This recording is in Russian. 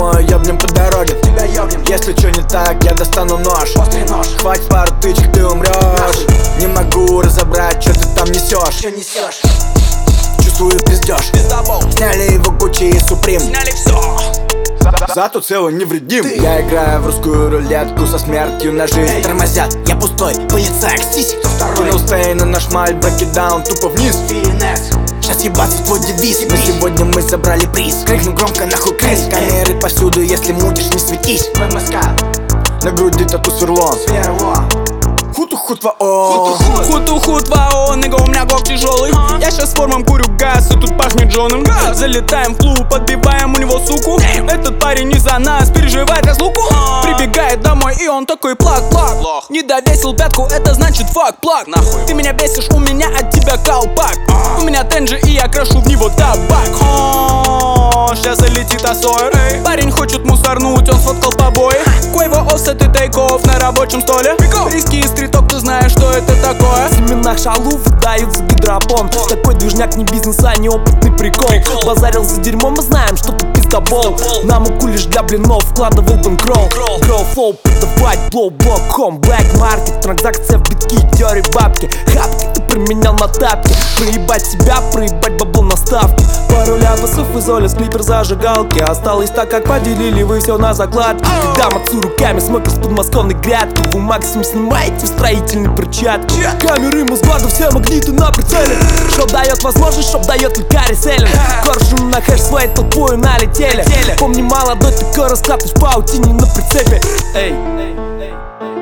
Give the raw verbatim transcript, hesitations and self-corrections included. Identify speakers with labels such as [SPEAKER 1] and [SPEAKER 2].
[SPEAKER 1] Думаю, ёбнем по дороге.
[SPEAKER 2] Тебя ёбнем.
[SPEAKER 1] Если чё не так, я достану нож.
[SPEAKER 2] Острый нож.
[SPEAKER 1] Хватит пару тычек, ты умрёшь. Не могу разобрать, что ты там несёшь.
[SPEAKER 2] Чё несёшь?
[SPEAKER 1] Чувствую, пиздёшь.
[SPEAKER 2] Пиздобол.
[SPEAKER 1] Сняли его Гуччи и Суприм.
[SPEAKER 2] Сняли всё.
[SPEAKER 1] Зато целый невредим. Я играю в русскую рулетку со смертью на жизнь. Тормозят, я пустой, полицай, кстись. Кинул стей на наш маль, брекедаун тупо вниз. Сейчас ебаться твой девиз. Но сегодня мы забрали приз. Крикну громко нахуй крис. Камеры повсюду, если мутишь, не светись. На груди тату сверло. Хуту-хут вао.
[SPEAKER 3] Хуту-хут вао, нигга, у меня гок тяжелый. Я щас с формом курю газ, и тут пахнет Джоном. Залетаем в клуб, подбиваем у него суку. Этот парень не за нас, переживает разлуку. Прибегает домой, и он такой плак-плак. Не довесил пятку, это значит фак, плак. Ты меня бесишь, у меня от тебя колпак. У меня тенджи, и я крашу в него табак. Сейчас залетит Асойр. Парень хочет мусорнуть, он сфоткал побои. Куэво осет и тейков на рабочем столе. Риски и стриток, ты знаешь, что это такое.
[SPEAKER 4] В семенах шалу выдают за гидропон. Такой движняк не бизнес, а не опытный прикол. Базарил за дерьмо, мы знаем, что ты пиздобол. Нам уку лишь для блинов вкладывал бэнкролл. Гроу флоу, продавать, блоу, блок, хом, блэк маркет. Транзакция в битки, дёри, бабки. Хапки ты применял на тапки. Проебать себя, проебать бабло на ставки. Пару ляпасов из Оля, склипер зажигалки. Осталось так, как поделили вы все на закладке. Когда мацу руками смокер с подмосковной грядки. Вы максимум снимаете в строительной перчатке. Камеры, мозгладов, все магниты на прицеле. Шоп дает возможность, шоп дает лекарь селен. Коршун на хэш своей толпою налетели. Помни, молодой такой расклад, в паутине на прицепе. Эй, эй, эй.